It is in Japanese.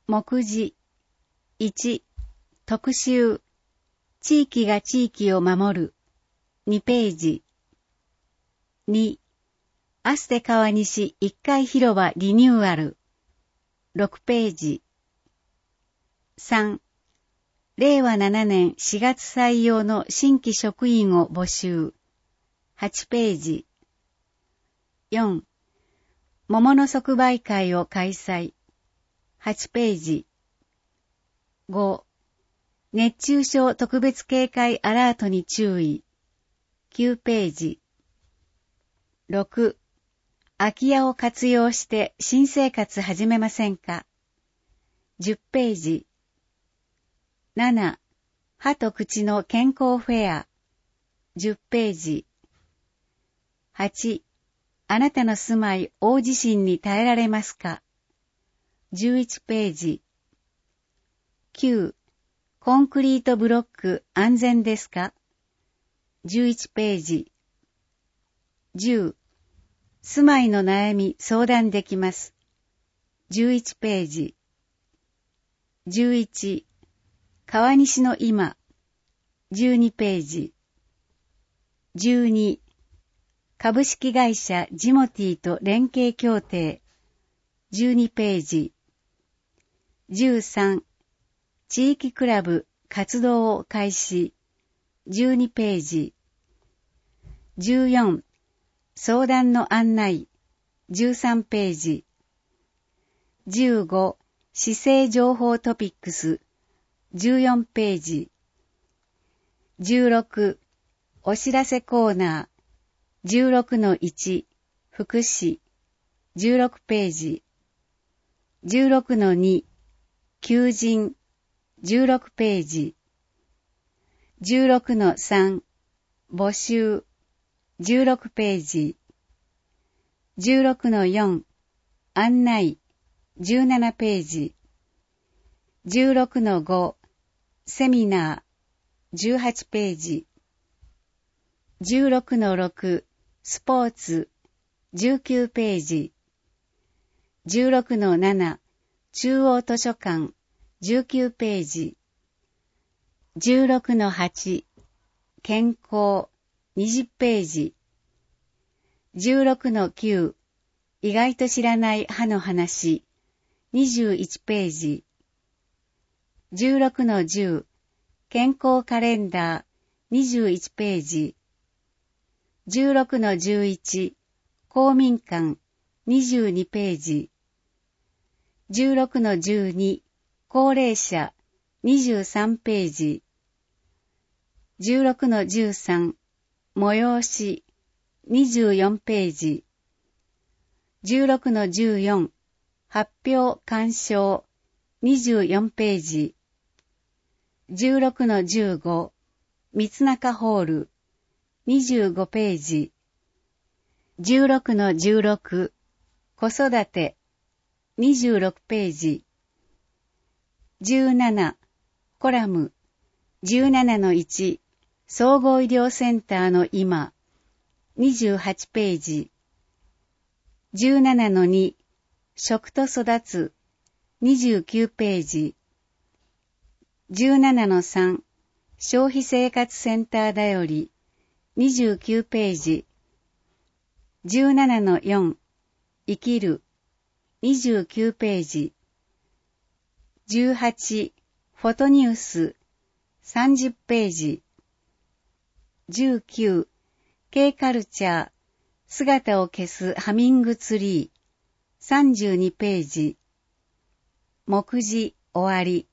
目次1、特集地域が地域を守る2ページ。2、アステ川西1階広場リニューアル6ページ。3、令和7年4月採用の新規職員を募集8ページ。4、桃の即売会を開催8ページ。5、熱中症特別警戒アラートに注意9ページ。6、空き家を活用して新生活始めませんか10ページ。7、歯と口の健康フェア10ページ。8、あなたの住まい大地震に耐えられますか11ページ。9、コンクリートブロック安全ですか11ページ。10、住まいの悩み相談できます11ページ。11、川西の今12ページ。12、株式会社ジモティと連携協定12ページ。13、地域クラブ活動を開始12ページ。14、相談の案内13ページ。15、市政情報トピックス14ページ。16、お知らせコーナー 16-1 福祉16ページ。16-2 求人16ページ。16-3 募集16ページ。16-4 案内17ページ。16-5 セミナー18ページ。16-6 スポーツ19ページ。16-7 中央図書館19ページ。16-8 健康20ページ。16-9 意外と知らない歯の話21ページ。16-10 健康カレンダー21ページ。16-11 公民館22ページ。16-12 高齢者23ページ。16-13 催し24ページ。16-14 発表鑑賞24ページ。16-15 三中ホール25ページ。16-16 子育て26ページ。17コラム 17-1 総合医療センターの今28ページ。17-2 食と育つ29ページ。17-3 消費生活センターだより29ページ。17-4 生きる29ページ。18フォトニュース30ページ。19 K カルチャー姿を消すハミングツリー32ページ。目次終わり。